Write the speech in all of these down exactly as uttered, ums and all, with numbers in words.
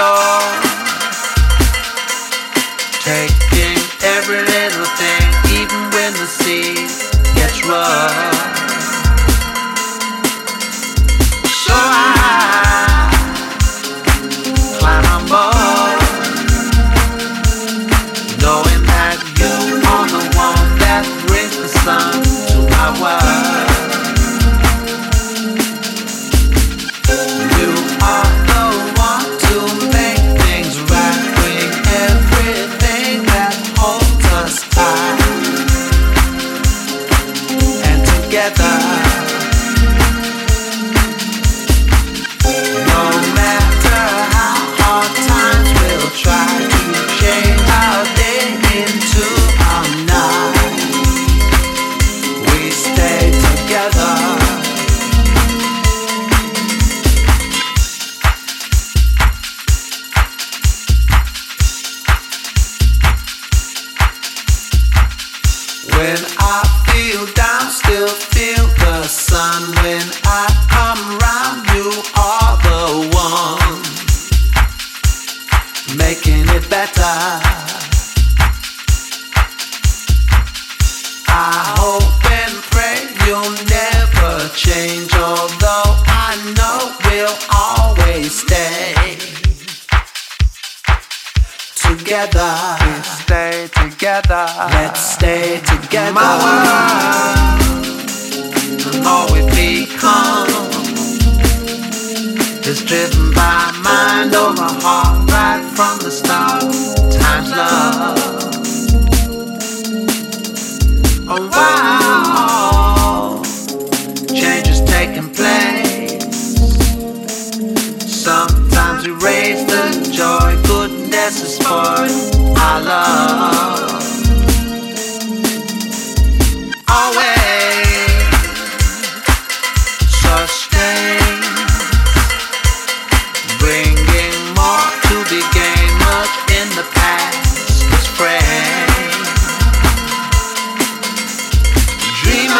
shore, taking every little thing, even when the sea gets rough. So I climb on board, knowing that you are the one that brings the sun to my world. You are the one to make things right, bring everything that holds us tight, and together, no matter how hard times will try to change our day into our night, we stay together. When I feel down, still feel the sun. When I come around, you are the one making it better. I hope and pray you'll never change, although I know we'll always stay together. We stay together. Let's stay together. My world, all we become, is driven by mind over heart right from the start. Time's love. Oh wow, change is taking place. Sometimes we raise the joy, goodness is for our love. Always sustain, bringing more to be gained. Much in the past is framed. Dreamers,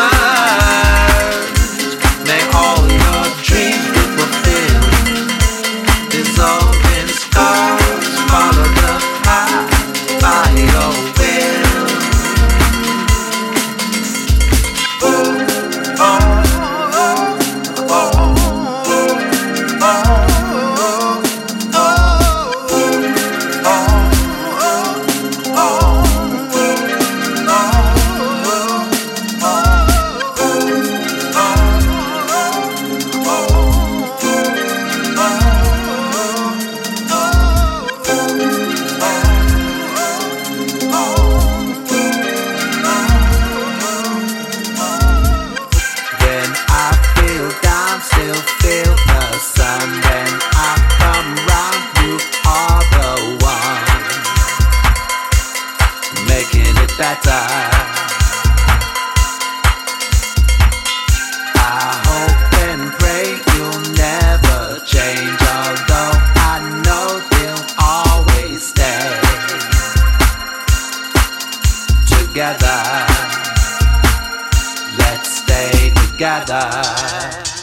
may all your dreams be fulfilled. Dissolving scars, follow the path by your will. Oh, oh, oh, oh, when I feel down, still feel the sun. When I come round, you are the one making it better. I hope and pray you'll never change, although I know you'll always stay together. Let's stay together.